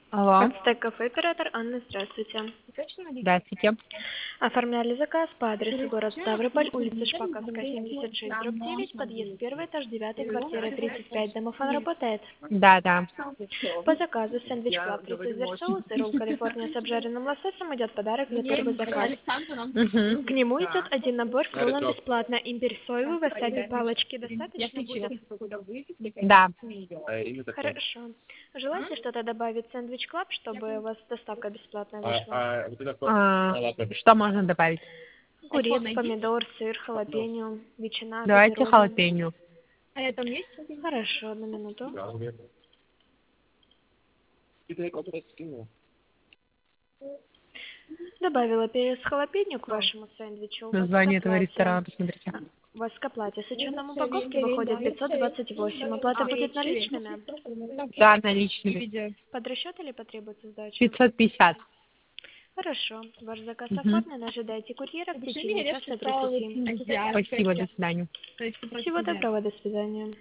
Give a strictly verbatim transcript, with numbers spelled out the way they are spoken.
Алло, Ацтек кафе, оператор Анна, здравствуйте. здравствуйте. Оформляли заказ по адресу город Ставрополь, улица Шпаковская, семьдесят шесть, дробь девять, подъезд первый, этаж девятый, квартира тридцать пять. Домофон работает. Да, да. По заказу сэндвич клаб фритюзер соус и ролл Калифорния с обжаренным лососем идет подарок за первый заказ. Угу. К нему идет один набор к роллам бесплатно. Имбирь соевый, васаби палочки достаточно будет? Да. Хорошо. Желаете что-то добавить в сэндвич клаб, чтобы у вас доставка бесплатная А, вышла? а вот это А, что можно добавить? Огурец, помидор, сыр, халапеньо, ветчина, Давайте пепперони. халапеньо. Хорошо, одну минуту. Добавила перец халапеньо к вашему сэндвичу. У вас к Название этого оплате. ресторана, посмотрите. У вас к оплате с учетом упаковки выходит пятьсот двадцать восемь. Оплата будет наличными? Да, наличными. Под расчет или потребуется сдача? пятьсот пятьдесят. Хорошо. Ваш заказ Угу. оформлен. Ожидайте курьера в течение часа тридцати. Спасибо, до свидания. Всего доброго, до свидания.